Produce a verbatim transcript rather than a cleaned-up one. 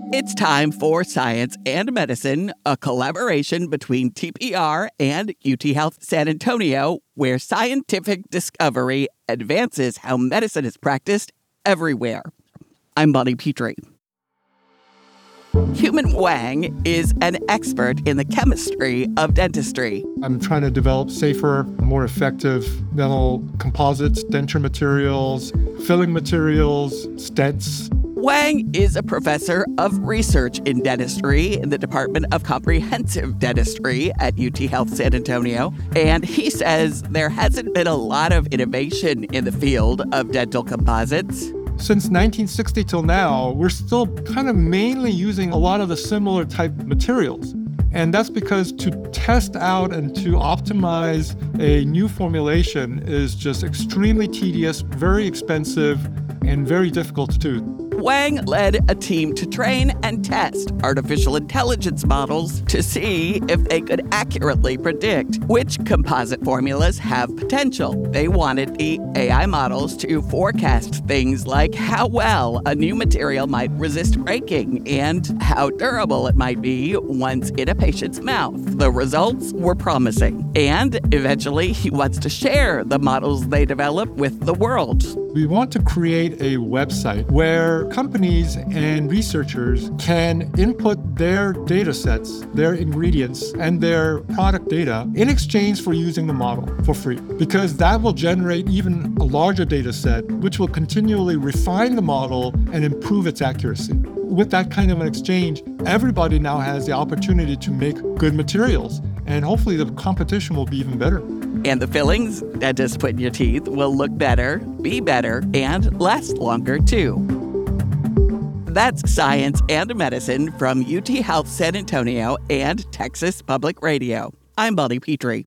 It's time for Science and Medicine, a collaboration between T P R and U T Health San Antonio, where scientific discovery advances how medicine is practiced everywhere. I'm Bonnie Petrie. Human Wang is an expert in the chemistry of dentistry. I'm trying to develop safer, more effective dental composites, denture materials, filling materials, stents. Wang is a professor of research in dentistry in the Department of Comprehensive Dentistry at U T Health San Antonio, and he says there hasn't been a lot of innovation in the field of dental composites. Since nineteen sixty till now, we're still kind of mainly using a lot of the similar type materials. And that's because to test out and to optimize a new formulation is just extremely tedious, very expensive, and very difficult to do. Wang led a team to train and test artificial intelligence models to see if they could accurately predict which composite formulas have potential. They wanted the A I models to forecast things like how well a new material might resist breaking and how durable it might be once in a patient's mouth. The results were promising, and eventually he wants to share the models they developed with the world. We want to create a website where companies and researchers can input their data sets, their ingredients, and their product data in exchange for using the model for free. Because that will generate even a larger data set, which will continually refine the model and improve its accuracy. With that kind of an exchange, everybody now has the opportunity to make good materials, and hopefully the competition will be even better. And the fillings dentists put in your teeth will look better, be better, and last longer, too. That's Science and Medicine from U T Health San Antonio and Texas Public Radio. I'm Bonnie Petrie.